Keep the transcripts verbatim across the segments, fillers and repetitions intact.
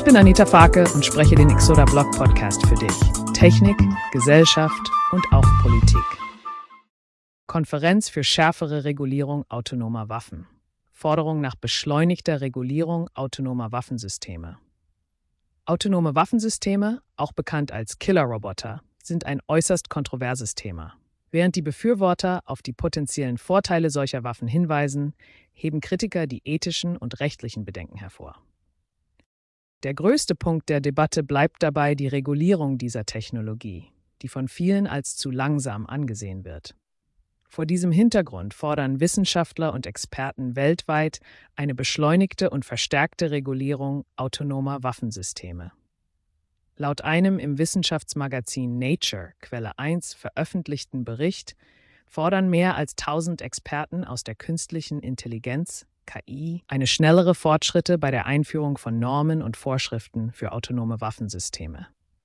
bin Anita Farke und spreche den Exoda Blog Podcast für dich. Technik, Gesellschaft und auch Politik. Konferenz für schärfere Regulierung autonomer Waffen. Forderung nach beschleunigter Regulierung autonomer Waffensysteme. Autonome Waffensysteme, auch bekannt als Killerroboter, sind ein äußerst kontroverses Thema. Während die Befürworter auf die potenziellen Vorteile solcher Waffen hinweisen, heben Kritiker die ethischen und rechtlichen Bedenken hervor. Der größte Punkt der Debatte bleibt dabei die Regulierung dieser Technologie, die von vielen als zu langsam angesehen wird. Vor diesem Hintergrund fordern Wissenschaftler und Experten weltweit eine beschleunigte und verstärkte Regulierung autonomer Waffensysteme. Laut einem im Wissenschaftsmagazin Nature, Quelle eins, veröffentlichten Bericht fordern mehr als tausend Experten aus der künstlichen Intelligenz, K I, eine schnellere Fortschritte bei der Einführung von Normen und Vorschriften für autonome Waffensysteme.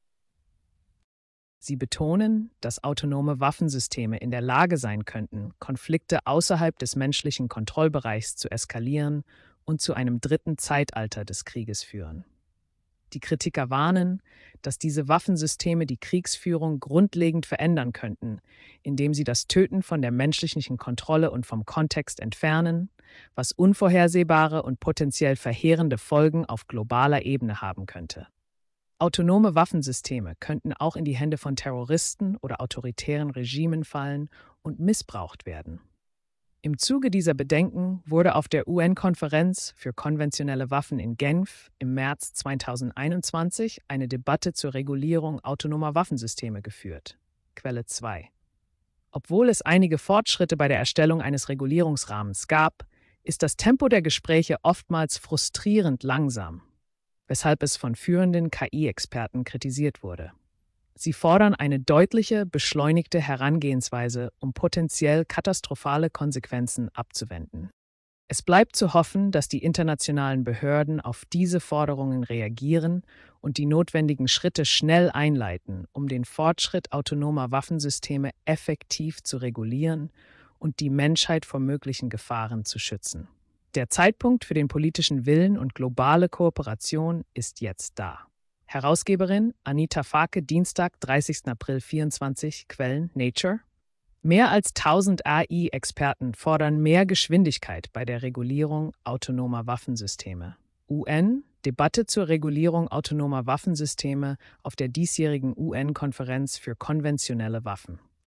Sie betonen, dass autonome Waffensysteme in der Lage sein könnten, Konflikte außerhalb des menschlichen Kontrollbereichs zu eskalieren und zu einem dritten Zeitalter des Krieges führen. Die Kritiker warnen, dass diese Waffensysteme die Kriegsführung grundlegend verändern könnten, indem sie das Töten von der menschlichen Kontrolle und vom Kontext entfernen, was unvorhersehbare und potenziell verheerende Folgen auf globaler Ebene haben könnte. Autonome Waffensysteme könnten auch in die Hände von Terroristen oder autoritären Regimen fallen und missbraucht werden. Im Zuge dieser Bedenken wurde auf der U N-Konferenz für konventionelle Waffen in Genf im März zweitausendeinundzwanzig eine Debatte zur Regulierung autonomer Waffensysteme geführt. Quelle zwei. Obwohl es einige Fortschritte bei der Erstellung eines Regulierungsrahmens gab, ist das Tempo der Gespräche oftmals frustrierend langsam, weshalb es von führenden K I-Experten kritisiert wurde. Sie fordern eine deutliche, beschleunigte Herangehensweise, um potenziell katastrophale Konsequenzen abzuwenden. Es bleibt zu hoffen, dass die internationalen Behörden auf diese Forderungen reagieren und die notwendigen Schritte schnell einleiten, um den Fortschritt autonomer Waffensysteme effektiv zu regulieren und die Menschheit vor möglichen Gefahren zu schützen. Der Zeitpunkt für den politischen Willen und globale Kooperation ist jetzt da. Herausgeberin Anita Farke, Dienstag, dreißigsten April vierundzwanzig, Quellen Nature. Mehr als tausend A I-Experten fordern mehr Geschwindigkeit bei der Regulierung autonomer Waffensysteme. U N, Debatte zur Regulierung autonomer Waffensysteme auf der diesjährigen U N-Konferenz für konventionelle Waffen.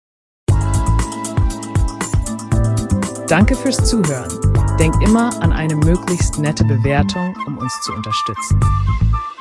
Danke fürs Zuhören. Denk immer an eine möglichst nette Bewertung, um uns zu unterstützen.